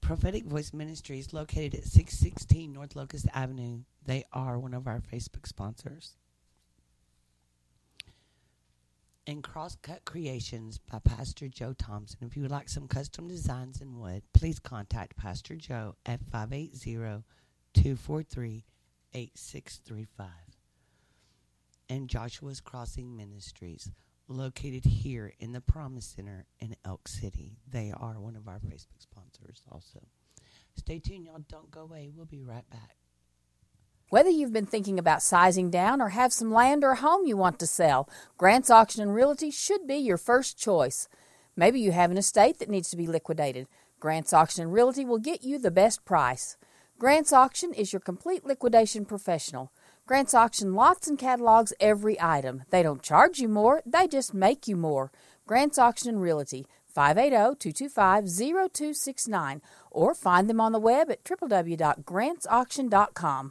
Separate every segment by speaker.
Speaker 1: Prophetic Voice Ministries, located at 616 North Locust Avenue. They are one of our Facebook sponsors. And Crosscut Creations by Pastor Joe Thompson. If you would like some custom designs in wood, please contact Pastor Joe at 580-243-8635. And Joshua's Crossing Ministries, located here in the Promise Center in Elk City. They are one of our Facebook sponsors also. Stay tuned, y'all. Don't go away. We'll be right back.
Speaker 2: Whether you've been thinking about sizing down or have some land or a home you want to sell, Grant's Auction and Realty should be your first choice. Maybe you have an estate that needs to be liquidated. Grant's Auction and Realty will get you the best price. Grant's Auction is your complete liquidation professional. Grant's Auction lots and catalogs every item. They don't charge you more, they just make you more. Grant's Auction and Realty, 580-225-0269, or find them on the web at www.grantsauction.com.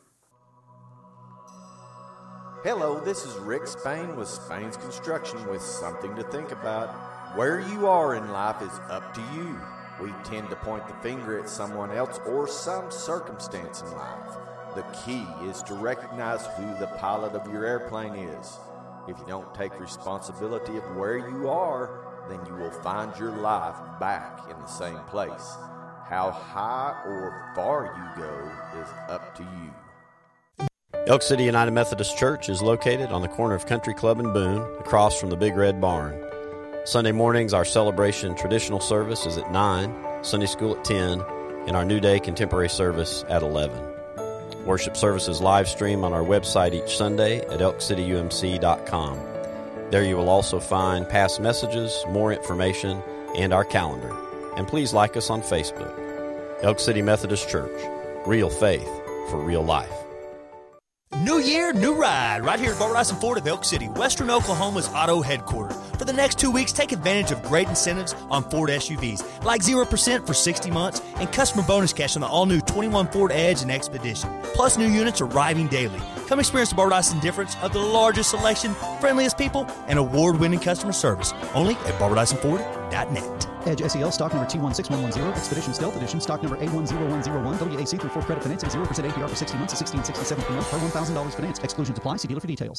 Speaker 3: Hello, this is Rick Spain with Spain's Construction with something to think about. Where you are in life is up to you. We tend to point the finger at someone else or some circumstance in life. The key is to recognize who the pilot of your airplane is. If you don't take responsibility of where you are, then you will find your life back in the same place. How high or far you go is up to you.
Speaker 4: Elk City United Methodist Church is located on the corner of Country Club and Boone, across from the Big Red Barn. Sunday mornings, our celebration traditional service is at 9, Sunday school at 10, and our New Day contemporary service at 11. Worship services live stream on our website each Sunday at elkcityumc.com. There you will also find past messages, more information, and our calendar. And please like us on Facebook. Elk City Methodist Church. Real faith for real life.
Speaker 5: New year, new ride, right here at Boat Rice and Ford of Elk City, Western Oklahoma's auto headquarters. For the next 2 weeks, take advantage of great incentives on Ford SUVs, like 0% for 60 months and customer bonus cash on the all-new 21 Ford Edge and Expedition. Plus, new units arriving daily. Come experience the Boat Rice difference of the largest selection, friendliest people, and award-winning customer service. Only at BoatRiceandFord.net.
Speaker 6: Edge SEL stock number T16110, Expedition Stealth Edition stock number A10101, WAC through full credit financing, 0% APR for 60 months, $16.67 per month per $1,000 finance. Exclusions apply. See dealer for details.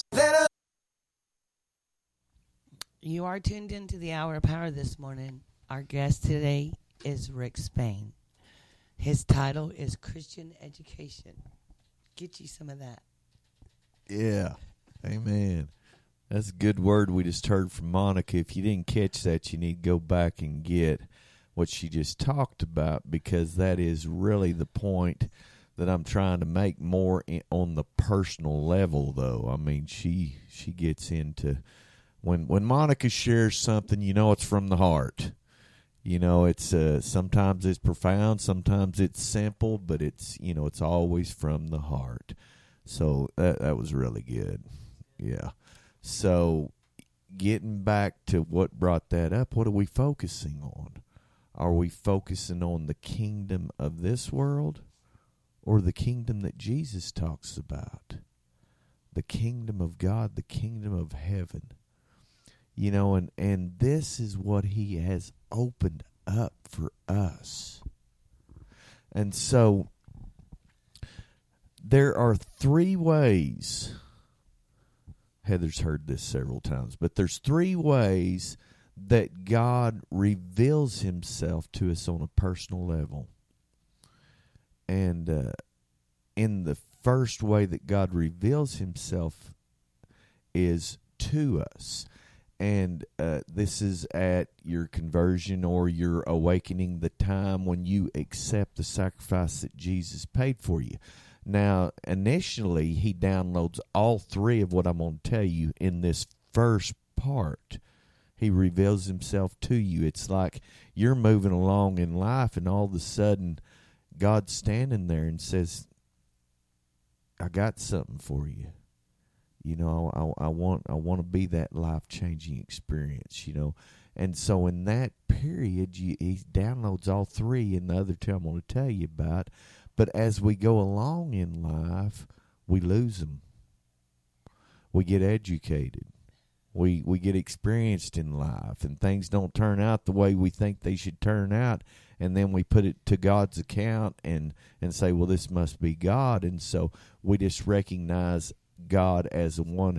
Speaker 1: You are tuned into the Hour of Power this morning. Our guest today is Rick Spain. His title is Christian Education. Get you some of that.
Speaker 7: Yeah. Amen. That's a good word we just heard from Monica. If you didn't catch that, you need to go back and get what she just talked about, because that is really the point that I'm trying to make more on the personal level, though. I mean, she gets into when Monica shares something, you know, it's from the heart. You know, it's sometimes it's profound, sometimes it's simple, but it's, you know, it's always from the heart. So that was really good. Yeah. So getting back to what brought that up, what are we focusing on? Are we focusing on the kingdom of this world or the kingdom that Jesus talks about? The kingdom of God, the kingdom of heaven. You know, and this is what he has opened up for us. And so there are 3 ways. Heather's heard this several times, but there's 3 ways that God reveals himself to us on a personal level. And in the first way that God reveals himself is to us. And this is at your conversion or your awakening, the time when you accept the sacrifice that Jesus paid for you. Now, initially, he downloads all 3 of what I'm going to tell you in this first part. He reveals himself to you. It's like you're moving along in life, and all of a sudden, God's standing there and says, I got something for you. You know, I want to be that life-changing experience, you know. And so in that period, he downloads all 3, and the other 2 I'm going to tell you about. But as we go along in life, we lose them. We get educated. We get experienced in life, and things don't turn out the way we think they should turn out, and then we put it to God's account and say, well, this must be God. And so we just recognize God as the one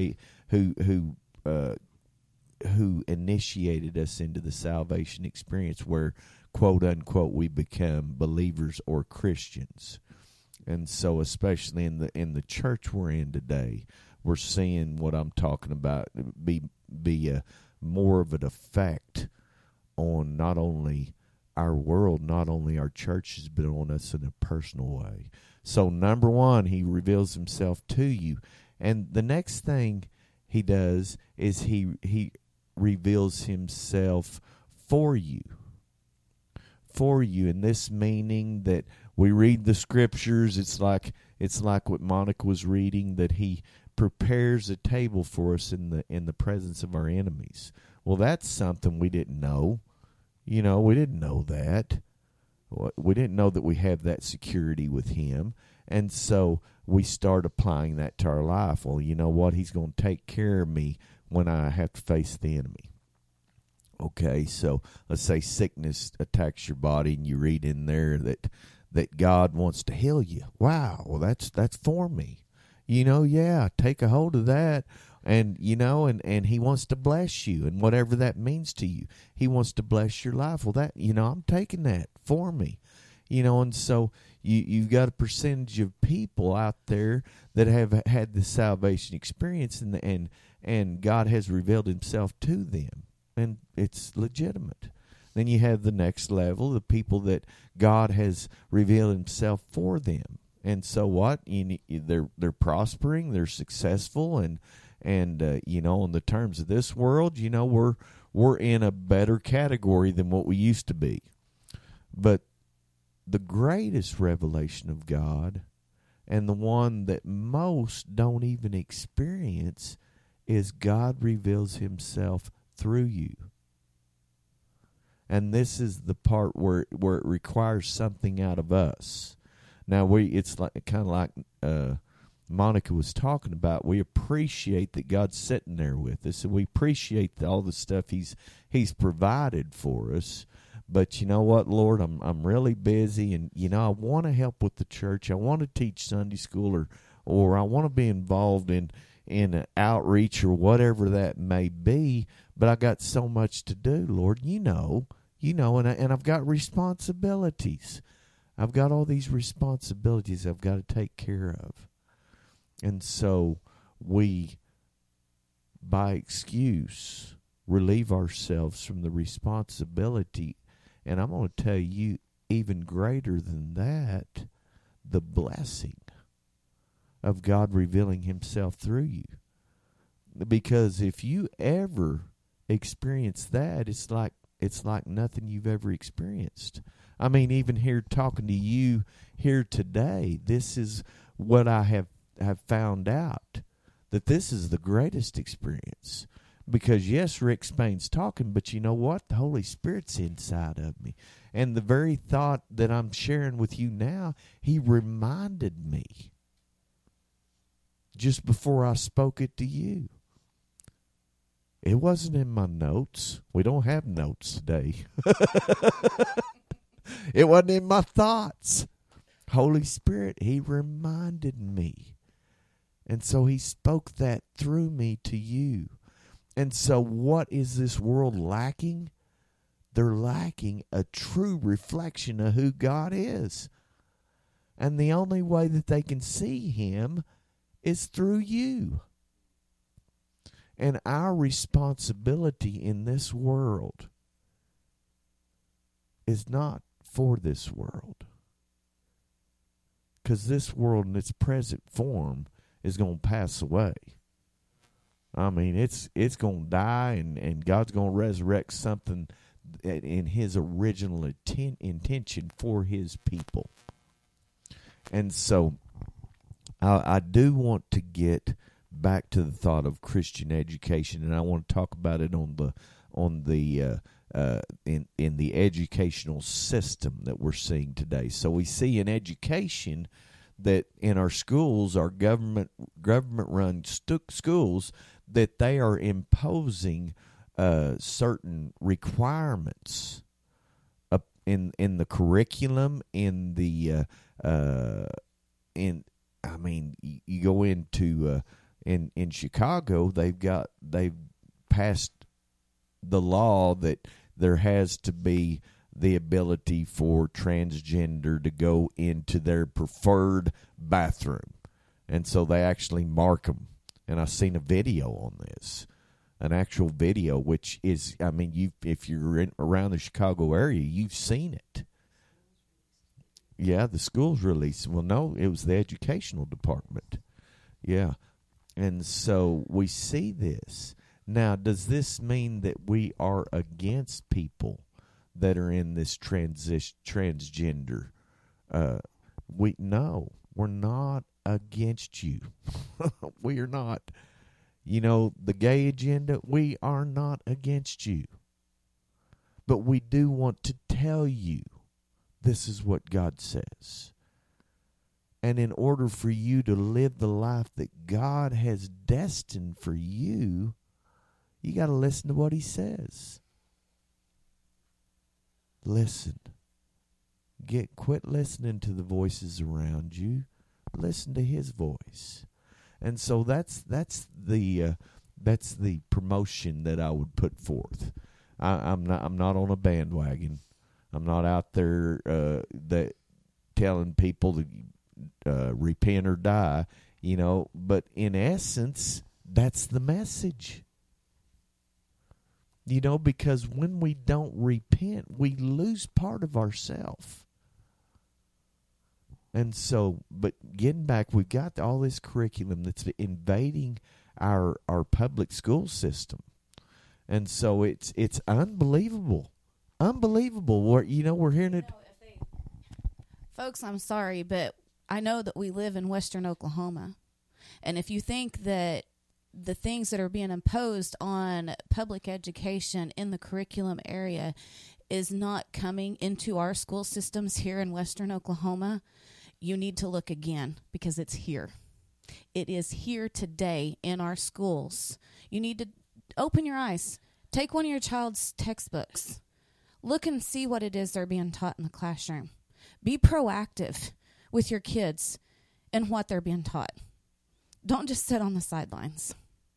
Speaker 7: who initiated us into the salvation experience where, quote unquote, we become believers or Christians. And so especially in the church we're in today, we're seeing what I'm talking about be more of an effect on not only our world, not only our churches, but on us in a personal way. So number one, he reveals himself to you. And the next thing he does is he reveals himself for you. For you, and this meaning that we read the scriptures, it's like what Monica was reading, that he prepares a table for us in the presence of our enemies. Well, that's something we didn't know. We didn't know that. We didn't know that we have that security with him. And so we start applying that to our life. Well, you know what? He's going to take care of me when I have to face the enemy. Okay, so let's say sickness attacks your body, and you read in there that God wants to heal you. Wow, well that's for me. Take a hold of that, and and he wants to bless you, and whatever that means to you. He wants to bless your life. Well, that I'm taking that for me. And so you've got a percentage of people out there that have had the salvation experience, and God has revealed himself to them. And it's legitimate. Then you have the next level, the people that God has revealed himself for them. And so what? They're prospering, they're successful, and in the terms of this world, we're in a better category than what we used to be. But the greatest revelation of God, and the one that most don't even experience, is God reveals himself through you. And this is the part where it requires something out of us. Now it's kind of like Monica was talking about. We appreciate that God's sitting there with us, and we appreciate all the stuff He's provided for us. But you know what, Lord, I'm really busy, and I want to help with the church. I want to teach Sunday school, or I want to be involved in an outreach or whatever that may be. But I got so much to do, Lord. And I've got responsibilities. I've got all these responsibilities I've got to take care of. And so we, by excuse, relieve ourselves from the responsibility. And I'm going to tell you, even greater than that, the blessing of God revealing himself through you. Because if you ever experience that, it's like nothing you've ever experienced. I mean, even here talking to you here today, this is what I have found out, that this is the greatest experience. Because yes, Rick Spain's talking, but you know what? The Holy Spirit's inside of me. And the very thought that I'm sharing with you now, he reminded me just before I spoke it to you. It wasn't in my notes. We don't have notes today. It wasn't in my thoughts. Holy Spirit, he reminded me. And so he spoke that through me to you. And so what is this world lacking? They're lacking a true reflection of who God is. And the only way that they can see him is through you. And our responsibility in this world is not for this world. Because this world in its present form is going to pass away. I mean, it's going to die, and God's going to resurrect something in his original intention for his people. And so I do want to get back to the thought of Christian education, and I want to talk about it in the educational system that we're seeing today. So we see in education that in our schools, our government-run schools, that they are imposing certain requirements in the curriculum, in the you go into in Chicago, they've passed the law that there has to be the ability for transgender to go into their preferred bathroom, and so they actually mark them. And I've seen a video on this, an actual video, which is, if you're around the Chicago area, you've seen it. Yeah, the schools released. Well, no, it was the educational department. Yeah. And so we see this. Now, does this mean that we are against people that are in this transgender? No, we're not against you. We are not. The gay agenda, we are not against you. But we do want to tell you this is what God says. And in order for you to live the life that God has destined for you, you got to listen to what he says. Listen. Quit listening to the voices around you. Listen to his voice. And so that's the promotion that I would put forth. I'm not on a bandwagon. I'm not out there that telling people to repent or die, But in essence, that's the message. Because when we don't repent, we lose part of ourselves. And so, but getting back, we've got all this curriculum that's invading our public school system. And so it's unbelievable. Unbelievable. We're hearing it.
Speaker 8: Folks, I'm sorry, but I know that we live in Western Oklahoma. And if you think that the things that are being imposed on public education in the curriculum area is not coming into our school systems here in Western Oklahoma, you need to look again, because it's here. It is here today in our schools. You need to open your eyes. Take one of your child's textbooks. Look and see what it is they're being taught in the classroom. Be proactive with your kids and what they're being taught. Don't just sit on the sidelines.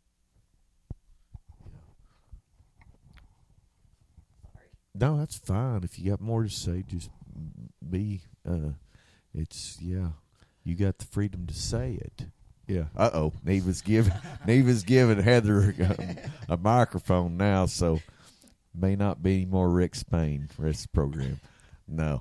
Speaker 7: No, that's fine. If you got more to say, just be... you got the freedom to say it. Yeah. Neva's giving Heather a microphone now, so may not be any more Rick Spain for this program. No.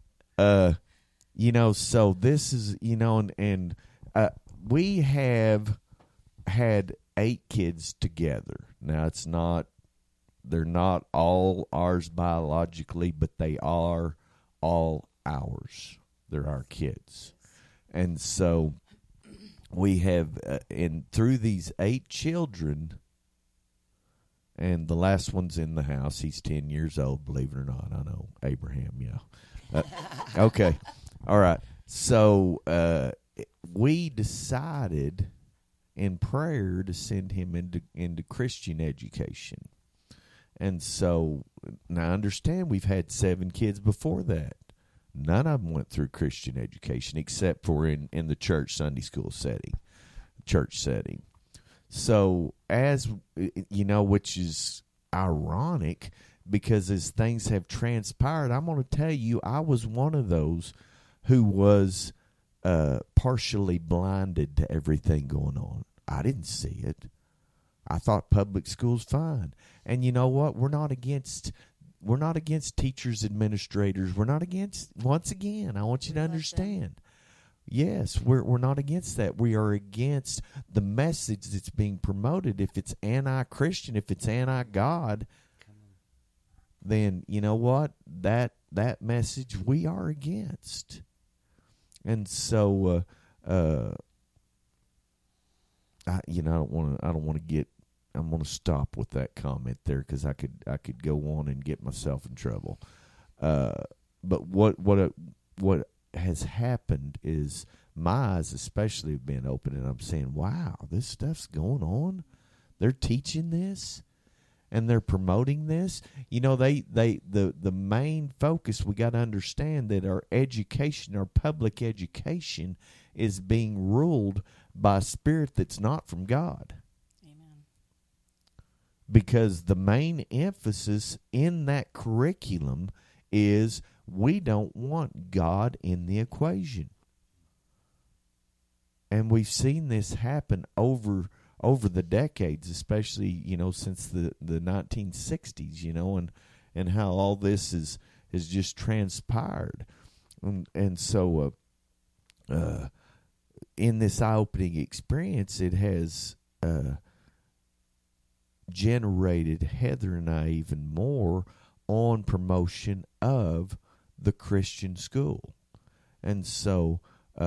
Speaker 7: So this is, and we have had 8 kids together. Now they're not all ours biologically, but they are all ours. They're our kids. And so we have, and through these 8 children, and the last one's in the house. He's 10 years old, believe it or not. I know. Abraham, yeah. Okay. All right. So we decided in prayer to send him into Christian education. And so, now I understand we've had 7 kids before that. None of them went through Christian education except for in the church Sunday school church setting. So, as which is ironic, because as things have transpired, I'm going to tell you, I was one of those who was partially blinded to everything going on. I didn't see it. I thought public school's fine. And you know what? We're not against teachers, administrators. We're not against, once again, I want you to understand. Yes, we're not against that. We are against the message that's being promoted. If it's anti-Christian, if it's anti-God, then you know what? That message we are against. And so I don't want to get. I'm going to stop with that comment there, because I could go on and get myself in trouble. But what has happened is my eyes especially have been open, and I'm saying, wow, this stuff's going on. they're teaching this and they're promoting this. You know, the main focus, we got to understand that our education, our public education, is being ruled by a spirit that's not from God.
Speaker 8: Amen.
Speaker 7: Because the main emphasis in that curriculum is we don't want God in the equation. And we've seen this happen over the decades, especially, you know, since the 1960s, you know, and how all this is just transpired. And so in this eye-opening experience, it has generated Heather and I even more on promotion of the Christian school. And so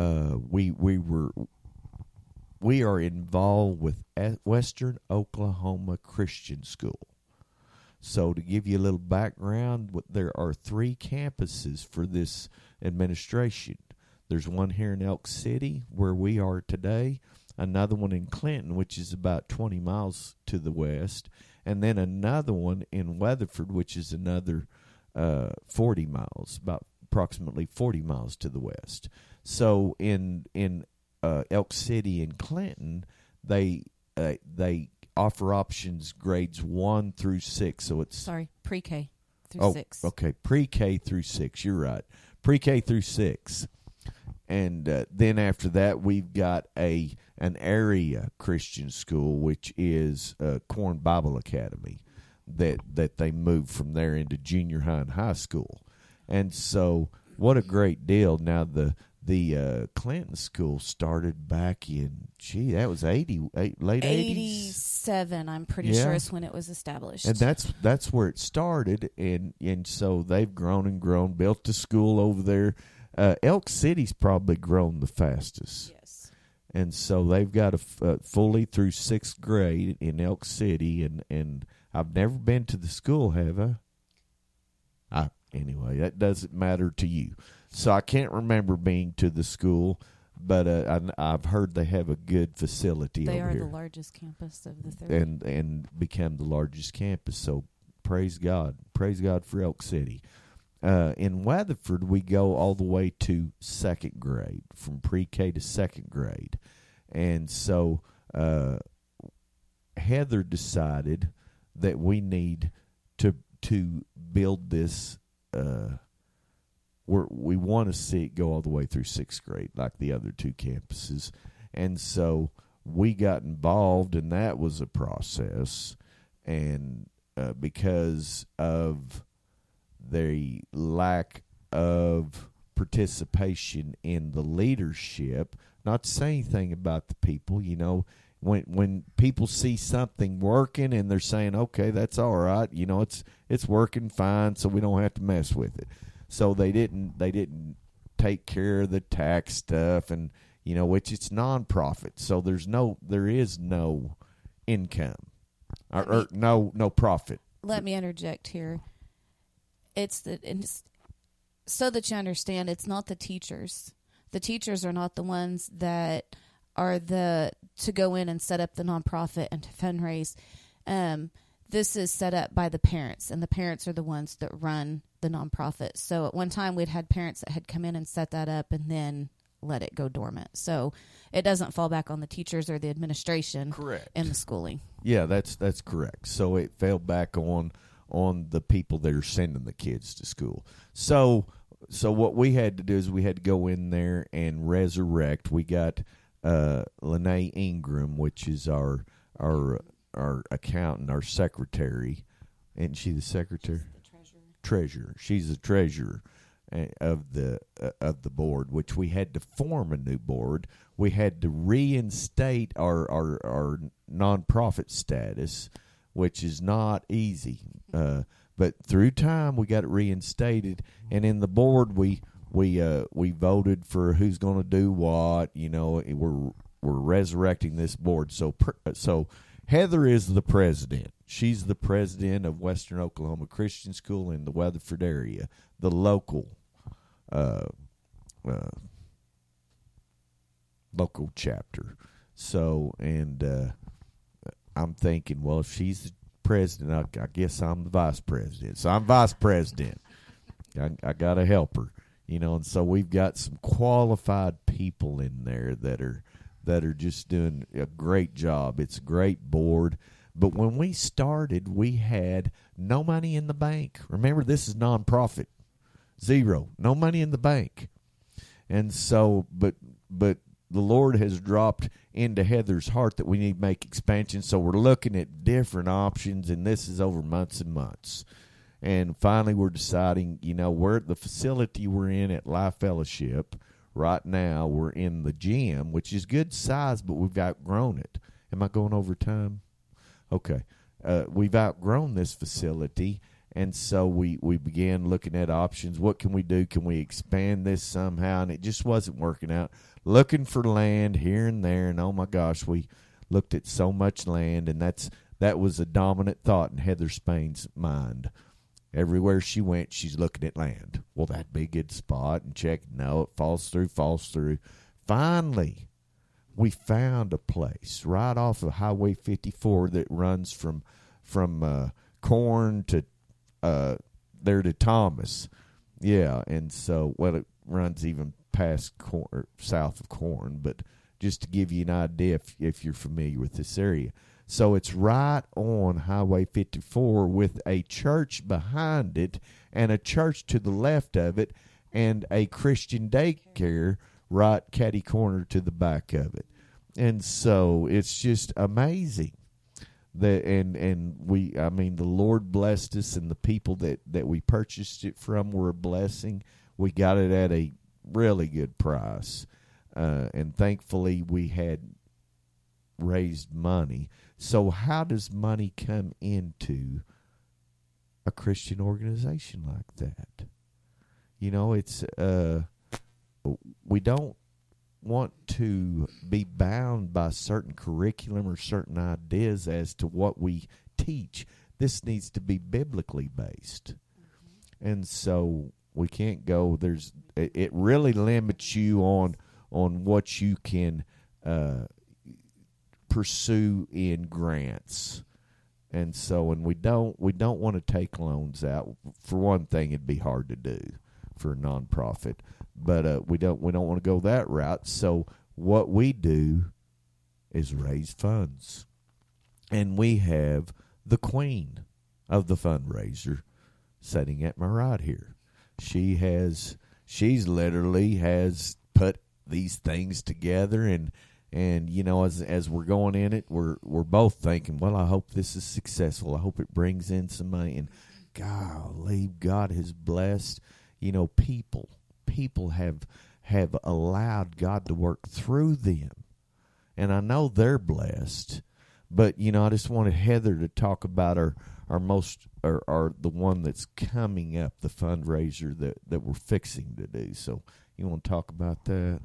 Speaker 7: we are involved with Western Oklahoma Christian School. So to give you a little background, there are 3 campuses for this administration. There's one here in Elk City, where we are today, another one in Clinton, which is about 20 miles to the west, and then another one in Weatherford, which is another 40 miles, about approximately 40 miles to the west. So in Elk City and Clinton, they offer options grades 1 through 6. So it's
Speaker 8: pre-K through 6.
Speaker 7: Okay, pre-K through 6. You're right, pre-K through 6, and then after that we've got an area Christian school, which is Corn Bible Academy, that they moved from there into junior high and high school. And so, what a great deal! Now the Clinton school started back in, that was late 80s.
Speaker 8: 87, I'm pretty sure, is when it was established.
Speaker 7: And that's where it started, and so they've grown and grown, built a school over there. Elk City's probably grown the fastest.
Speaker 8: Yes.
Speaker 7: And so they've got a fully through 6th grade in Elk City, and I've never been to the school, have I? Anyway, that doesn't matter to you. So I can't remember being to the school, but I've heard they have a good facility over here.
Speaker 8: They are the largest campus of the 3.
Speaker 7: And become the largest campus. So praise God. Praise God for Elk City. In Weatherford, we go all the way to 2nd grade, from pre-K to 2nd grade. And so Heather decided that we need to build this. We want to see it go all the way through 6th grade, like the other 2 campuses. And so we got involved, and that was a process. And because of the lack of participation in the leadership, not to say anything about the people, you know, when people see something working and they're saying, okay, that's all right, you know, it's working fine, so we don't have to mess with it. So they didn't take care of the tax stuff, and you know, which it's nonprofit, so there is no income or no profit.
Speaker 8: Let me interject here. It's so that you understand, it's not the teachers. The teachers are not the ones that are to go in and set up the nonprofit and to fundraise. This is set up by the parents, and the parents are the ones that run the nonprofit. So at one time we'd had parents that had come in and set that up and then let it go dormant. So it doesn't fall back on the teachers or the administration.
Speaker 7: Correct.
Speaker 8: In the schooling.
Speaker 7: Yeah, that's correct. So it fell back on the people that are sending the kids to school. So what we had to do is we had to go in there and resurrect. We got Lene Ingram, which is our accountant, our secretary. Isn't she the secretary? Treasurer. She's the treasurer of the board, which we had to form a new board. We had to reinstate our nonprofit status, which is not easy. But through time, we got it reinstated, and in the board, we voted for who's going to do what. You know, we're resurrecting this board. So Heather is the president. She's the president of Western Oklahoma Christian School in the Weatherford area, the local local chapter. So, and I'm thinking, well, if she's the president, I guess I'm the vice president. So I'm vice president. I got to help her, and so we've got some qualified people in there that are just doing a great job. It's a great board. But when we started, we had no money in the bank. Remember, this is nonprofit. Zero. No money in the bank. And so, but the Lord has dropped into Heather's heart that we need to make expansion. So we're looking at different options, and this is over months and months. And finally, we're deciding, we're at the facility we're in at Life Fellowship. Right now, we're in the gym, which is good size, but we've outgrown it. Am I going over time? Okay. We've outgrown this facility, and so we began looking at options. What can we do? Can we expand this somehow? And it just wasn't working out. Looking for land here and there, and oh my gosh, we looked at so much land, and that was a dominant thought in Heather Spain's mind. Everywhere she went, she's looking at land. Well, that'd be a good spot, and check. No, it falls through. Finally, we found a place right off of Highway 54 that runs from Corn to there to Thomas. Yeah, and so, it runs even past south of Corn, but just to give you an idea if you're familiar with this area. So it's right on Highway 54 with a church behind it and a church to the left of it and a Christian daycare right catty corner to the back of it. And so it's just amazing that the Lord blessed us, and the people that we purchased it from were a blessing. We got it at a really good price, and thankfully we had raised money. So how does money come into a Christian organization like that? It's we don't want to be bound by certain curriculum or certain ideas as to what we teach. This needs to be biblically based. Mm-hmm. And so we can't go, it really limits you on what you can pursue in grants. And so, and we don't want to take loans out. For one thing, it'd be hard to do for a nonprofit, but we don't want to go that route. So what we do is raise funds, and we have the queen of the fundraiser sitting at my right here. She's literally has put these things together, and as we're going in it, we're both thinking, well, I hope this is successful. I hope it brings in some money. And golly, God has blessed. People have allowed God to work through them, and I know they're blessed. But I just wanted Heather to talk about our the one that's coming up, the fundraiser that we're fixing to do. So you want to talk about that?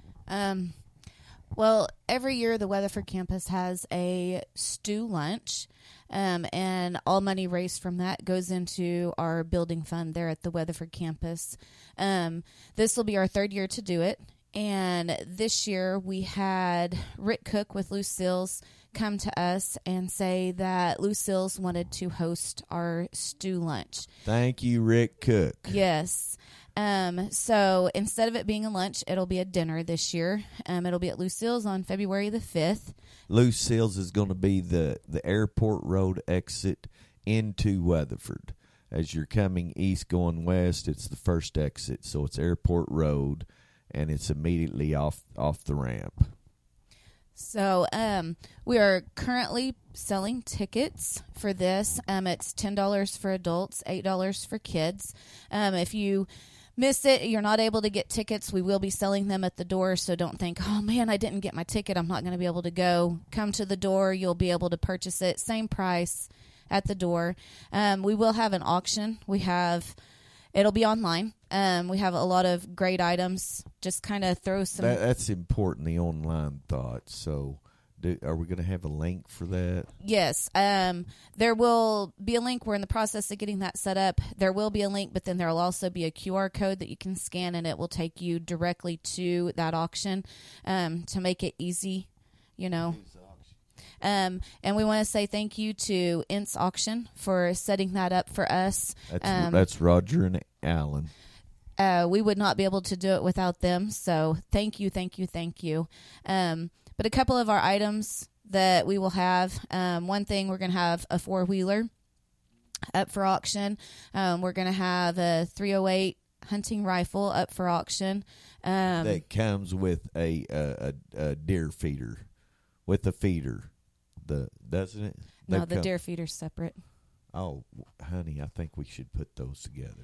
Speaker 8: Well, every year the Weatherford campus has a stew lunch, and all money raised from that goes into our building fund there at the Weatherford campus. This will be our third year to do it, and this year we had Rick Cook with Lucille's come to us and say that Lucille's wanted to host our stew lunch.
Speaker 7: Thank you, Rick Cook.
Speaker 8: Yes. So instead of it being a lunch, it'll be a dinner this year. It'll be at Lucille's on February the 5th.
Speaker 7: Lucille's is going to be the airport road exit into Weatherford. As you're coming east going west, it's the first exit. So it's Airport Road, and it's immediately off the ramp.
Speaker 8: So we are currently selling tickets for this. It's $10 for adults, $8 for kids. If you miss it, you're not able to get tickets, we will be selling them at the door. So don't think, oh man, I didn't get my ticket, I'm not going to be able to go. Come to the door, you'll be able to purchase it, same price at the door. We will have an auction. It'll be online. We have a lot of great items. Just kind of throw some.
Speaker 7: That's important, the online thought. So are we going to have a link for that?
Speaker 8: Yes. There will be a link. We're in the process of getting that set up. There will be a link, but then there will also be a QR code that you can scan, and it will take you directly to that auction to make it easy, And we want to say thank you to Ints Auction for setting that up for us.
Speaker 7: That's Roger and Alan.
Speaker 8: We would not be able to do it without them. So thank you. But a couple of our items that we will have, one thing, we're going to have a 4-wheeler up for auction. We're going to have a 308 hunting rifle up for auction.
Speaker 7: That comes with a deer feeder, with a feeder. Doesn't it?
Speaker 8: No, the deer feeder's separate.
Speaker 7: Oh, honey, I think we should put those together.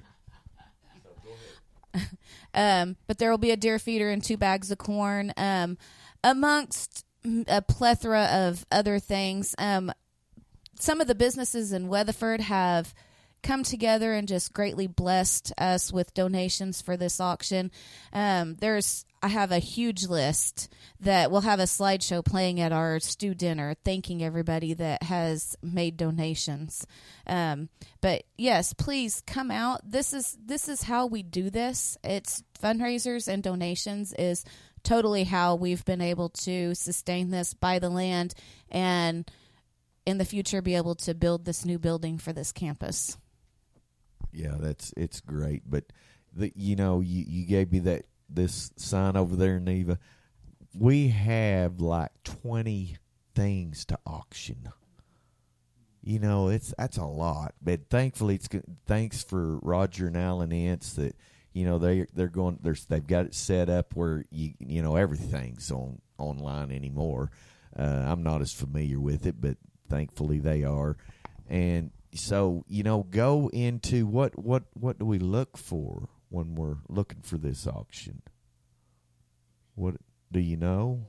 Speaker 8: But there will be a deer feeder and 2 bags of corn, amongst a plethora of other things. Some of the businesses in Weatherford have come together and just greatly blessed us with donations for this auction. I have a huge list that we'll have a slideshow playing at our stew dinner, thanking everybody that has made donations. But yes, please come out. This is how we do this. It's fundraisers and donations is totally how we've been able to sustain this, buy the land, and in the future be able to build this new building for this campus.
Speaker 7: Yeah, it's great. But you gave me this sign over there, Neva. We have like 20 things to auction. That's a lot. But thankfully, it's good. Thanks for Roger and Alan Ints that they've got it set up where everything's online anymore. I'm not as familiar with it, but thankfully they are. And so, go into what do we look for when we're looking for this auction? What do you know?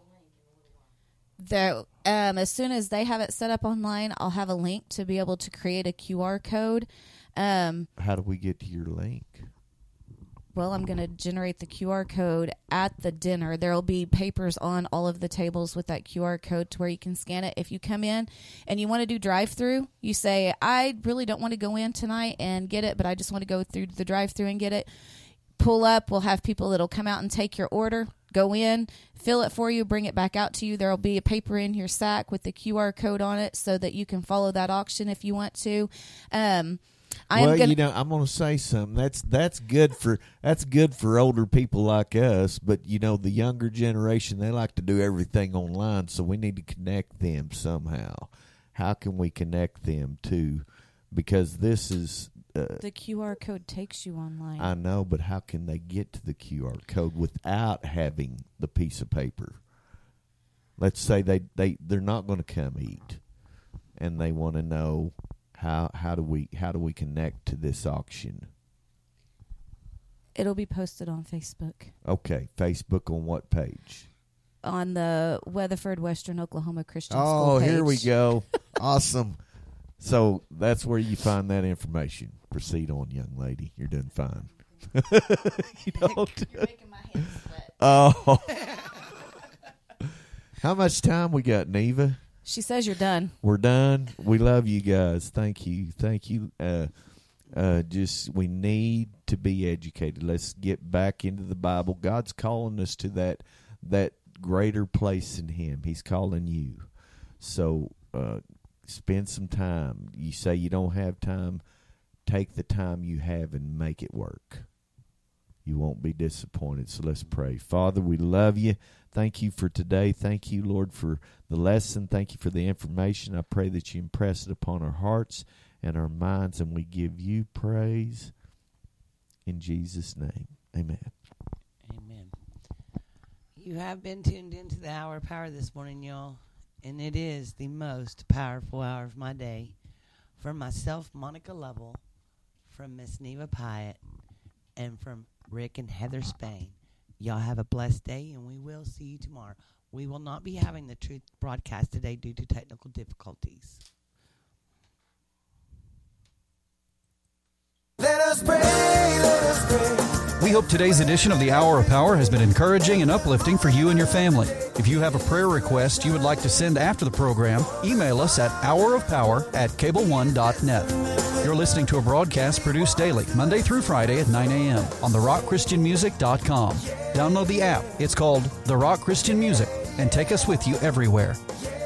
Speaker 8: As soon as they have it set up online, I'll have a link to be able to create a QR code.
Speaker 7: How do we get to your link?
Speaker 8: Well, I'm going to generate the QR code at the dinner. There will be papers on all of the tables with that QR code to where you can scan it. If you come in and you want to do drive-through, you say, I really don't want to go in tonight and get it, but I just want to go through the drive-through and get it. Pull up. We'll have people that will come out and take your order. Go in, fill it for you, bring it back out to you. There will be a paper in your sack with the QR code on it so that you can follow that auction if you want to. I'm going
Speaker 7: to say something. That's good for older people like us, but the younger generation, they like to do everything online, so we need to connect them somehow. How can we connect them too? Because this is
Speaker 8: the QR code takes you online.
Speaker 7: I know, but how can they get to the QR code without having the piece of paper? Let's say they're not going to come eat, and they want to know. How do we connect to this auction?
Speaker 8: It'll be posted on Facebook.
Speaker 7: Okay, Facebook on what page?
Speaker 8: On the Weatherford, Western Oklahoma Christian School page.
Speaker 7: Oh, here we go. Awesome. So that's where you find that information. Proceed on, young lady. You're doing fine.
Speaker 8: You're making my hands sweat.
Speaker 7: Oh. How much time we got, Neva?
Speaker 8: She says you're done.
Speaker 7: We're done. We love you guys. Thank you. We need to be educated. Let's get back into the Bible. God's calling us to that greater place in Him. He's calling you. So spend some time. You say you don't have time. Take the time you have and make it work. You won't be disappointed. So let's pray. Father, we love you. Thank you for today. Thank you, Lord, for the lesson. Thank you for the information. I pray that you impress it upon our hearts and our minds, and we give you praise in Jesus' name. Amen.
Speaker 1: Amen. You have been tuned into the Hour of Power this morning, y'all, and it is the most powerful hour of my day. From myself, Monica Lovell, from Miss Neva Pyatt, and from Rick and Heather Spain. Y'all have a blessed day, and we will see you tomorrow. We will not be having the truth broadcast today due to technical difficulties.
Speaker 9: Let us pray, let us pray.
Speaker 6: We hope today's edition of the Hour of Power has been encouraging and uplifting for you and your family. If you have a prayer request you would like to send after the program, email us at hourofpower@cableone.net. You're listening to a broadcast produced daily, Monday through Friday at 9 a.m. on therockchristianmusic.com. Download the app. It's called The Rock Christian Music, and take us with you everywhere.